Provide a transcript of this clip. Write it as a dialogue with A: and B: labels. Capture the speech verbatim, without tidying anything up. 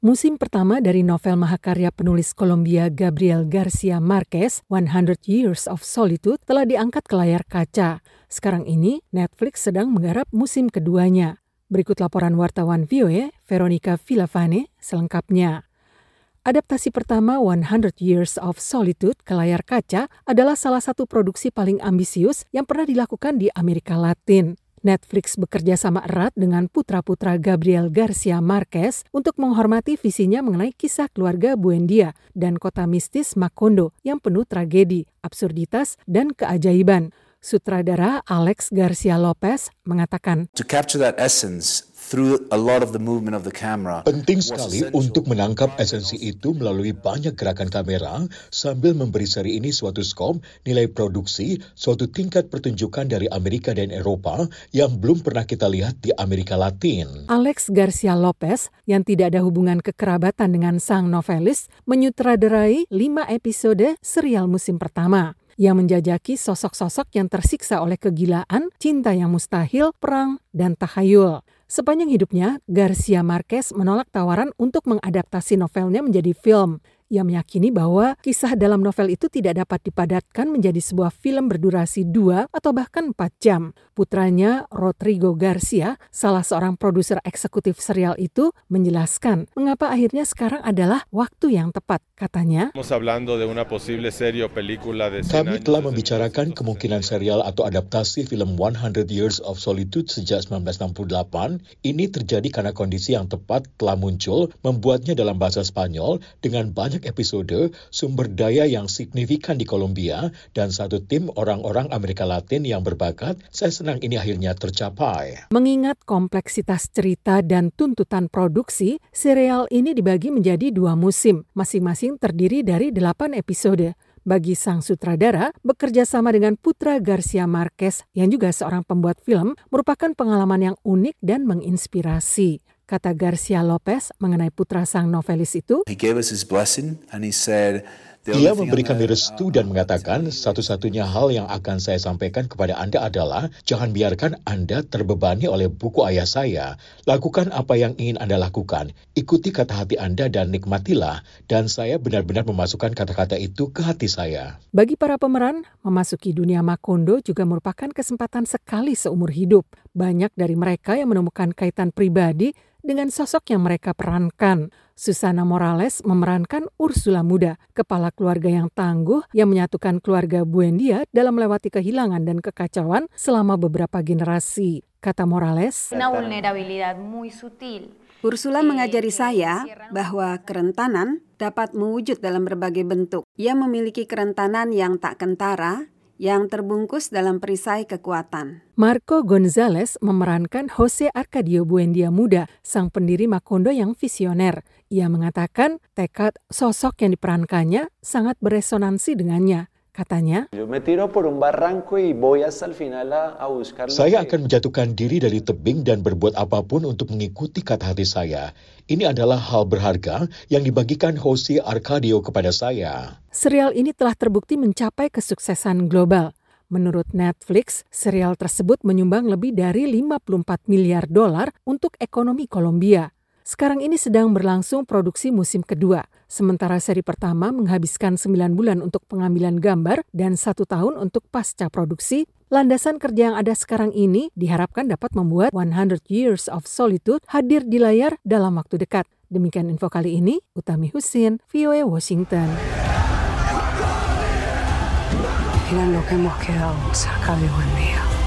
A: Musim pertama dari novel mahakarya penulis Kolombia Gabriel Garcia Marquez, one hundred Years of Solitude, telah diangkat ke layar kaca. Sekarang ini, Netflix sedang menggarap musim keduanya. Berikut laporan wartawan V O A, Veronica Villavane, selengkapnya. Adaptasi pertama one hundred Years of Solitude ke layar kaca adalah salah satu produksi paling ambisius yang pernah dilakukan di Amerika Latin. Netflix bekerja sama erat dengan putra-putra Gabriel Garcia Marquez untuk menghormati visinya mengenai kisah keluarga Buendia dan kota mistis Macondo yang penuh tragedi, absurditas, dan keajaiban. Sutradara Alex Garcia Lopez mengatakan,
B: To capture that essence through a lot of the movement of the camera.
C: Penting sekali untuk menangkap esensi itu melalui banyak gerakan kamera sambil memberi seri ini suatu skop, nilai produksi, suatu tingkat pertunjukan dari Amerika dan Eropa yang belum pernah kita lihat di Amerika Latin.
A: Alex Garcia Lopez, yang tidak ada hubungan kekerabatan dengan sang novelis, menyutradarai lima episode serial musim pertama yang menjajaki sosok-sosok yang tersiksa oleh kegilaan, cinta yang mustahil, perang, dan tahayul. Sepanjang hidupnya, Garcia Marquez menolak tawaran untuk mengadaptasi novelnya menjadi film. Ia meyakini bahwa kisah dalam novel itu tidak dapat dipadatkan menjadi sebuah film berdurasi dua atau bahkan empat jam. Putranya, Rodrigo Garcia, salah seorang produser eksekutif serial itu, menjelaskan mengapa akhirnya sekarang adalah waktu yang tepat. Katanya,
C: Kami telah membicarakan kemungkinan serial atau adaptasi film one hundred Years of Solitude sejak sembilan belas enam puluh delapan. Ini terjadi karena kondisi yang tepat telah muncul, membuatnya dalam bahasa Spanyol dengan banyak episode, sumber daya yang signifikan di Kolombia, dan satu tim orang-orang Amerika Latin yang berbakat. Saya senang ini akhirnya tercapai.
A: Mengingat kompleksitas cerita dan tuntutan produksi, serial ini dibagi menjadi dua musim, masing-masing terdiri dari delapan episode. Bagi sang sutradara, bekerja sama dengan putra Garcia Marquez yang juga seorang pembuat film merupakan pengalaman yang unik dan menginspirasi. Kata Garcia Lopez mengenai putra sang novelis itu,
B: He gave us his blessing and he said,
C: Ia memberi kami restu dan mengatakan satu-satunya hal yang akan saya sampaikan kepada Anda adalah jangan biarkan Anda terbebani oleh buku ayah saya. Lakukan apa yang ingin Anda lakukan. Ikuti kata hati Anda dan nikmatilah. Dan saya benar-benar memasukkan kata-kata itu ke hati saya.
A: Bagi para pemeran, memasuki dunia Macondo juga merupakan kesempatan sekali seumur hidup. Banyak dari mereka yang menemukan kaitan pribadi dengan sosok yang mereka perankan. Susana Morales memerankan Ursula muda, kepala keluarga yang tangguh yang menyatukan keluarga Buendia dalam melewati kehilangan dan kekacauan selama beberapa generasi. Kata Morales,
D: Ursula mengajari saya bahwa kerentanan dapat mewujud dalam berbagai bentuk. Ia memiliki kerentanan yang tak kentara, yang terbungkus dalam perisai kekuatan.
A: Marco Gonzalez memerankan Jose Arcadio Buendia muda, sang pendiri Macondo yang visioner. Ia mengatakan tekad sosok yang diperankannya sangat beresonansi dengannya. Katanya,
C: Saya akan menjatuhkan diri dari tebing dan berbuat apapun untuk mengikuti kata hati saya. Ini adalah hal berharga yang dibagikan Jose Arcadio kepada saya.
A: Serial ini telah terbukti mencapai kesuksesan global. Menurut Netflix, serial tersebut menyumbang lebih dari lima puluh empat miliar dolar untuk ekonomi Kolombia. Sekarang ini sedang berlangsung produksi musim kedua, sementara seri pertama menghabiskan sembilan bulan untuk pengambilan gambar dan satu tahun untuk pasca produksi. Landasan kerja yang ada sekarang ini diharapkan dapat membuat one hundred Years of Solitude hadir di layar dalam waktu dekat. Demikian info kali ini, Utami Husin, V O A Washington.
E: Mira lo que hemos quedado cerca de Buendia.